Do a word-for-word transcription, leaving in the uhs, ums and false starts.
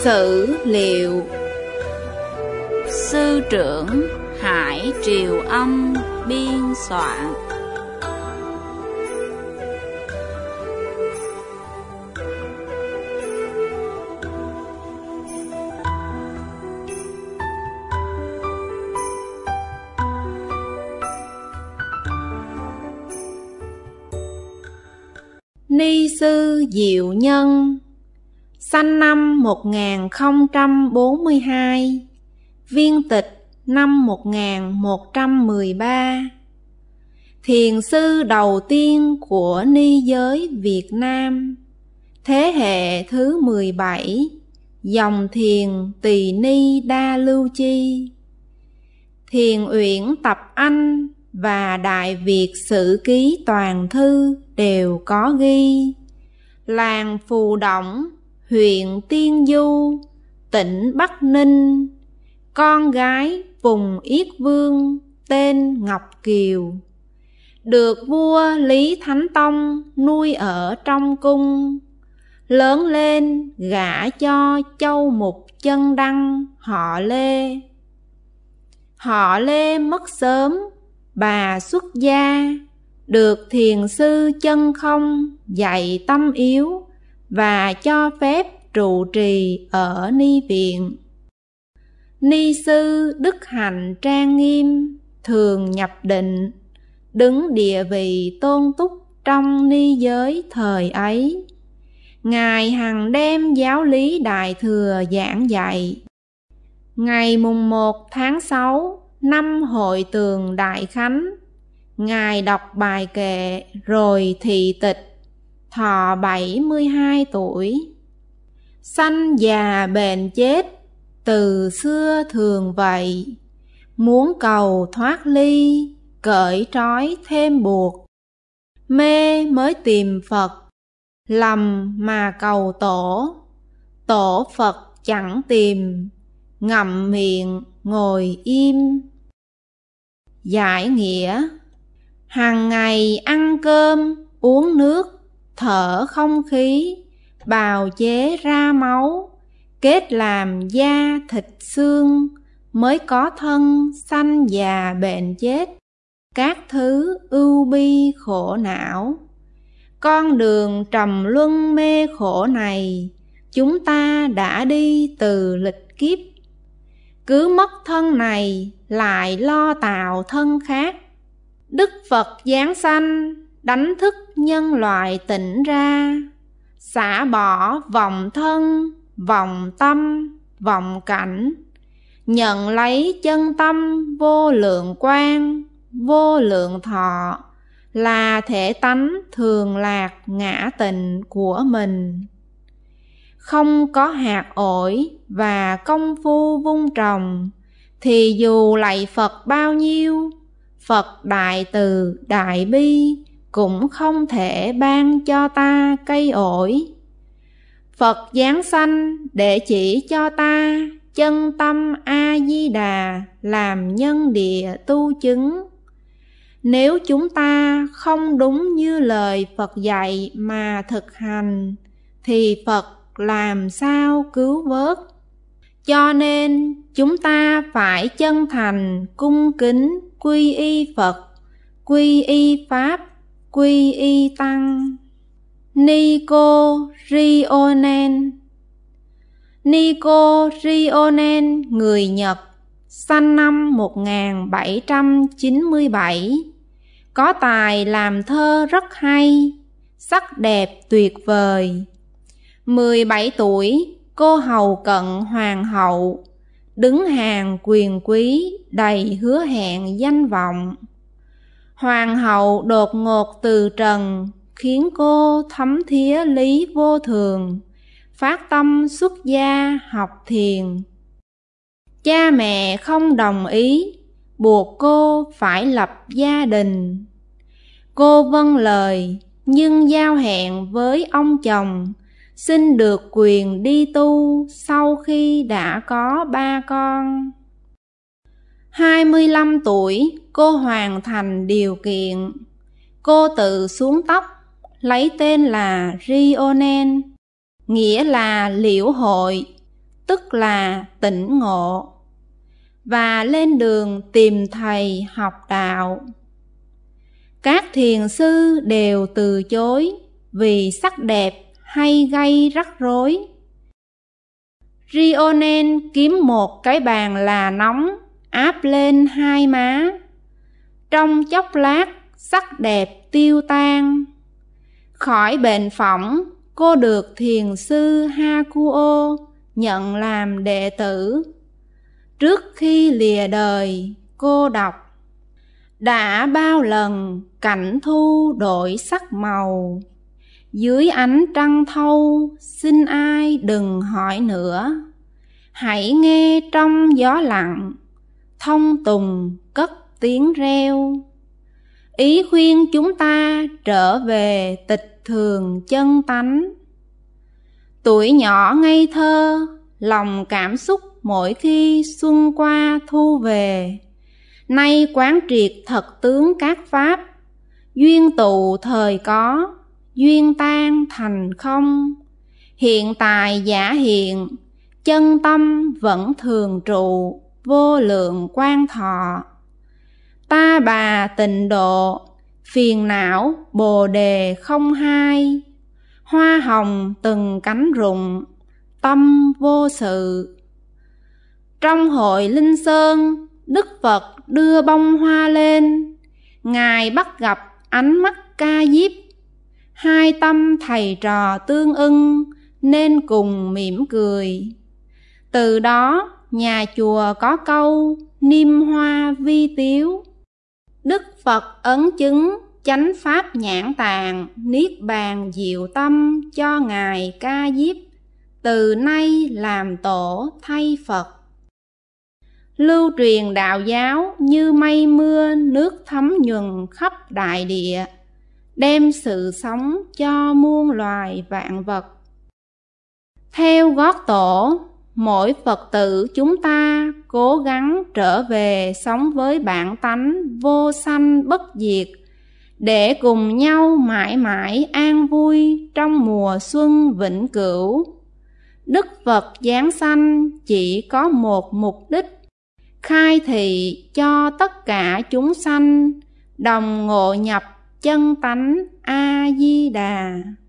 Sử liệu. Sư trưởng Hải Triều Âm biên soạn. Ni sư Diệu Nhân, sanh năm một nghìn không trăm bốn mươi hai, viên tịch năm một nghìn một trăm mười ba. Thiền sư đầu tiên của ni giới Việt Nam, thế hệ thứ mười bảy, dòng thiền Tỳ Ni Đa Lưu Chi. Thiền Uyển Tập Anh và Đại Việt Sử Ký Toàn Thư đều có ghi: làng Phù Đổng, huyện Tiên Du, tỉnh Bắc Ninh, con gái vùng Yết Vương tên Ngọc Kiều, được vua Lý Thánh Tông nuôi ở trong cung. Lớn lên gả cho châu mục Chân Đăng họ Lê. Họ Lê mất sớm, bà xuất gia, được thiền sư Chân Không dạy tâm yếu và cho phép trụ trì ở ni viện. Ni sư đức hạnh trang nghiêm, thường nhập định, đứng địa vị tôn túc trong ni giới thời ấy. Ngài hằng đêm giáo lý Đại Thừa giảng dạy. Ngày mùng một tháng sáu năm Hội Tường Đại Khánh, Ngài đọc bài kệ rồi thị tịch, thọ bảy mươi hai tuổi. Sanh già bền chết, từ xưa thường vậy, muốn cầu thoát ly, cởi trói thêm buộc. Mê mới tìm Phật, lầm mà cầu tổ, tổ Phật chẳng tìm, ngậm miệng ngồi im. Giải nghĩa: hằng ngày ăn cơm, uống nước, thở không khí, bào chế ra máu, kết làm da thịt xương, mới có thân sanh già bệnh chết, các thứ ưu bi khổ não. Con đường trầm luân mê khổ này, chúng ta đã đi từ lịch kiếp. Cứ mất thân này lại lo tạo thân khác. Đức Phật giáng sanh, đánh thức nhân loại tỉnh ra, xả bỏ vọng thân, vọng tâm, vọng cảnh, nhận lấy chân tâm vô lượng quang, vô lượng thọ, là thể tánh thường lạc ngã tịnh của mình. Không có hạt ổi và công phu vun trồng, thì dù lạy Phật bao nhiêu, Phật đại từ đại bi cũng không thể ban cho ta cây ổi. Phật giáng sanh để chỉ cho ta chân tâm A-di-đà làm nhân địa tu chứng. Nếu chúng ta không đúng như lời Phật dạy mà thực hành, thì Phật làm sao cứu vớt? Cho nên chúng ta phải chân thành cung kính quy y Phật, quy y Pháp, quy y Tăng. Nico Rionen. Nico Rionen, người Nhật, sanh năm một nghìn bảy trăm chín mươi bảy, có tài làm thơ rất hay, sắc đẹp tuyệt vời. mười bảy tuổi, cô hầu cận hoàng hậu, đứng hàng quyền quý, đầy hứa hẹn danh vọng. Hoàng hậu đột ngột từ trần, khiến cô thấm thía lý vô thường, phát tâm xuất gia học thiền. Cha mẹ không đồng ý, buộc cô phải lập gia đình. Cô vâng lời, nhưng giao hẹn với ông chồng, xin được quyền đi tu sau khi đã có ba con. hai mươi lăm tuổi, cô hoàn thành điều kiện. Cô tự xuống tóc, lấy tên là Rionen, nghĩa là liễu hội, tức là tỉnh ngộ, và lên đường tìm thầy học đạo. Các thiền sư đều từ chối vì sắc đẹp hay gây rắc rối. Rionen kiếm một cái bàn là nóng, áp lên hai má. Trong chốc lát sắc đẹp tiêu tan. Khỏi bệnh phỏng, cô được thiền sư Hakuo nhận làm đệ tử. Trước khi lìa đời, cô đọc: đã bao lần cảnh thu đổi sắc màu, dưới ánh trăng thâu xin ai đừng hỏi nữa. Hãy nghe trong gió lặng, thông tùng cất tiếng reo. Ý khuyên chúng ta trở về tịch thường chân tánh. Tuổi nhỏ ngây thơ, lòng cảm xúc mỗi khi xuân qua thu về. Nay quán triệt thật tướng các pháp, duyên tụ thời có, duyên tan thành không. Hiện tại giả hiện, chân tâm vẫn thường trụ, vô lượng quan thọ. Ta bà tịnh độ, phiền não bồ đề không hai. Hoa hồng từng cánh rụng, tâm vô sự. Trong hội Linh Sơn, Đức Phật đưa bông hoa lên. Ngài bắt gặp ánh mắt Ca Diếp. Hai tâm thầy trò tương ưng, nên cùng mỉm cười. Từ đó nhà chùa có câu niêm hoa vi tiếu. Đức Phật ấn chứng chánh pháp nhãn tạng, niết bàn diệu tâm cho Ngài Ca Diếp, từ nay làm tổ thay Phật. Lưu truyền đạo giáo như mây mưa nước thấm nhuần khắp đại địa, đem sự sống cho muôn loài vạn vật. Theo gót tổ, mỗi Phật tử chúng ta cố gắng trở về sống với bản tánh vô sanh bất diệt, để cùng nhau mãi mãi an vui trong mùa xuân vĩnh cửu. Đức Phật giáng sanh chỉ có một mục đích, khai thị cho tất cả chúng sanh đồng ngộ nhập chân tánh A Di Đà.